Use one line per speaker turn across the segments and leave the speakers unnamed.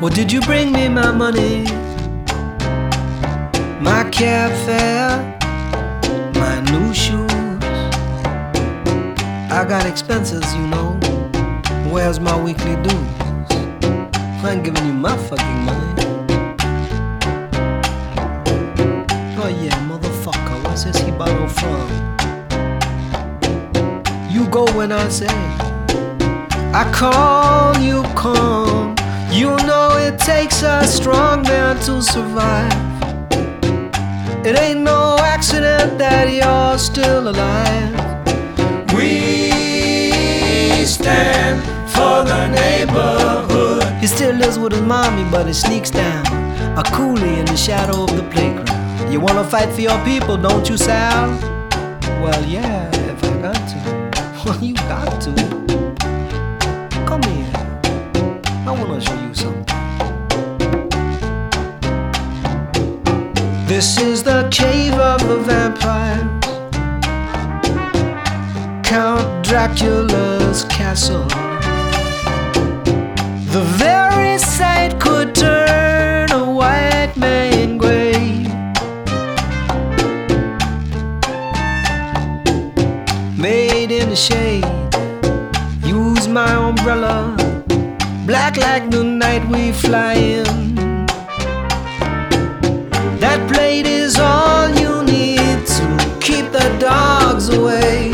Well, did you bring me my money? My cab fare, my new shoes. I got expenses, you know. Where's my weekly dues? I ain't giving you my fucking money. Oh yeah, motherfucker, where's this he borrow from? You go when I say I call, you come. You know it takes a strong man to survive. It ain't no accident that you're still alive. We stand for the neighborhood. He still lives with his mommy, but he sneaks down a coolie in the shadow of the playground. You wanna fight for your people, don't you, Sal? Well, yeah, if I got to. Well, you got to. Come here. I wanna show you something. This is the cave of the vampires, Count Dracula's castle. The very sight could turn a white man gray. Made in the shade, use my umbrella. Black like the night we fly in. That plate is all you need to keep the dogs away.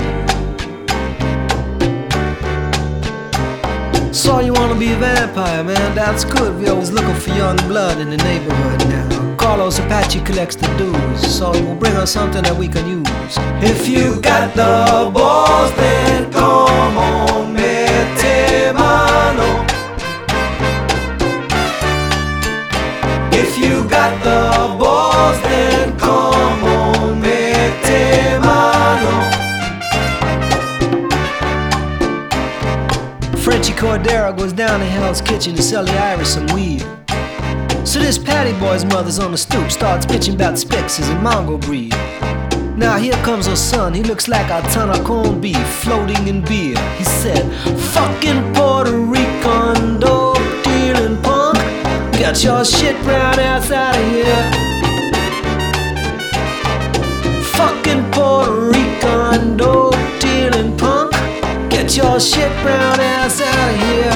So you wanna be a vampire, man, that's good. We always looking for young blood in the neighborhood now. Carlos Apache collects the dues, so he will bring us something that we can use. If you got the balls, then come on, mete mano. If you got the balls, then come on, mete mano. Frenchy Cordero goes down to Hell's Kitchen to sell the Irish some weed. So this Patty boy's mother's on the stoop, starts pitching about Spixes and Mongo breed. Now here comes her son, he looks like a ton of corned beef floating in beer. He said, fucking Puerto Rican dope dealing punk, get your shit brown ass out of here. Fucking Puerto Rican dope dealing punk, get your shit brown ass out of here.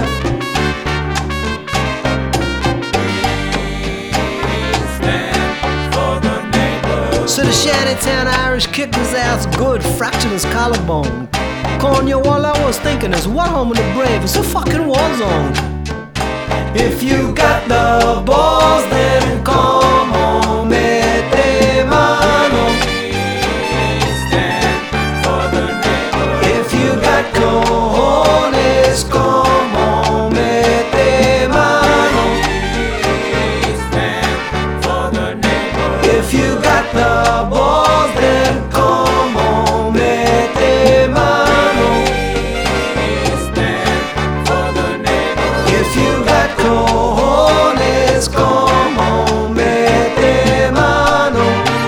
So the shantytown Irish kicked his ass good, fractured his collarbone. Cornea, all I was thinking is, what home of the brave? It's a fucking war zone. If you got the balls, then come on, mete mano. If you got cojones, come on, mete mano. If you got the balls, then come on, mete mano. If you got cojones, come on, mete mano.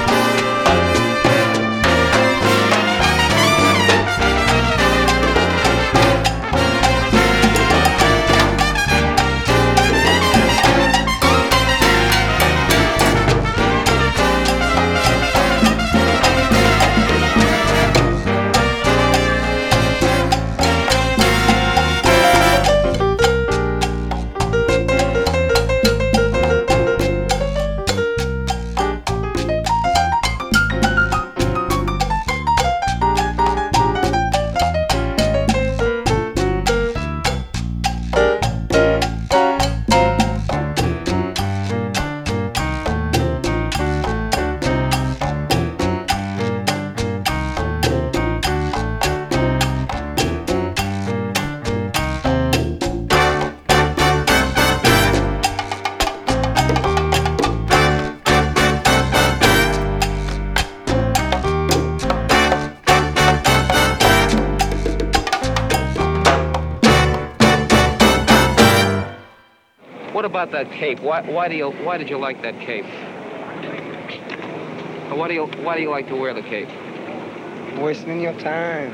What about that cape? Why did you like that cape? Why do you like to wear the cape?
Wasting your time.